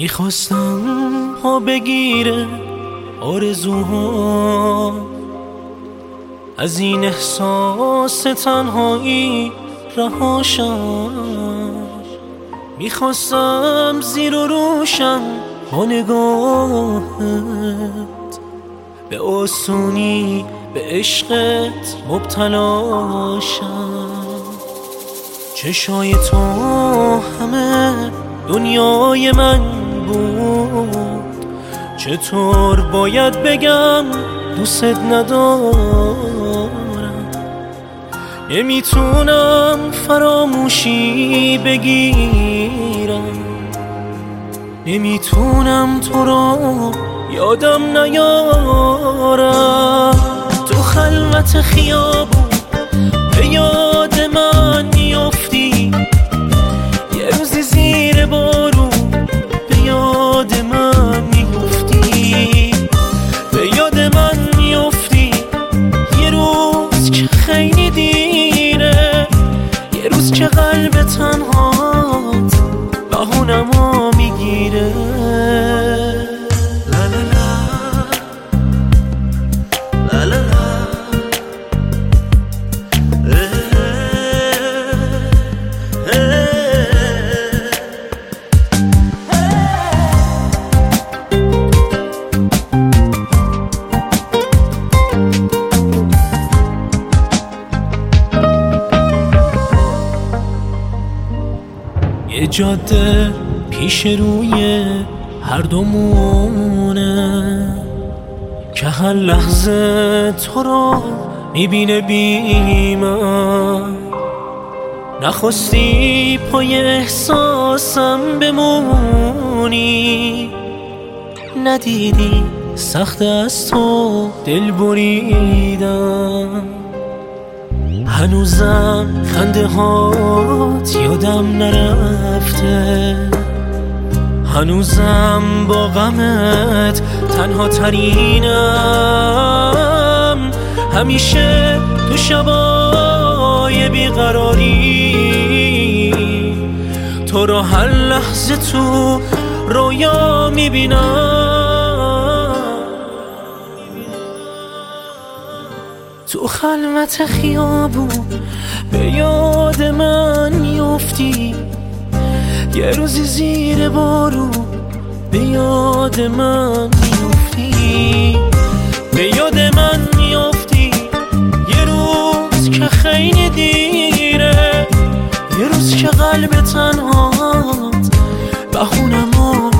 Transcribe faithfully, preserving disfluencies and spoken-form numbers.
میخواستم ها بگیره آرزوها، از این احساس تنهایی رهاشم. میخواستم زیر و روشم با نگاهت، به آسونی به عشقت مبتلاشم. چشای تو همه دنیای من بود، چطور باید بگم دوست ندارم. نمیتونم فراموشی بگیرم، نمیتونم تو رو یادم نیارم. تو خلوت خیابون به یاد من میافتی، یه روزی زیر بارون به یاد من میگفتی، به یاد من میافتی. یه روز که خیلی دیره، یه روز که قلب تنهات بهونمو میگیره. یه جاده پیش روی هر دومونه که هر لحظه تو رو میبینه بی من. نخواستی پای احساسم بمونی، ندیدی سخت از تو دل بریدم. هنوزم خنده هات یادم نرفته، هنوزم با غمت تنها ترینم. همیشه تو شبای بیقراری تو رو هر لحظه تو رویا میبینم. تو خلوت خیابون به یاد من میافتی، یه روزی زیر بارون به یاد من میافتی، به یاد من میافتی. یه روز که خیلی دیره، یه روز که قلب تنهات بهونمو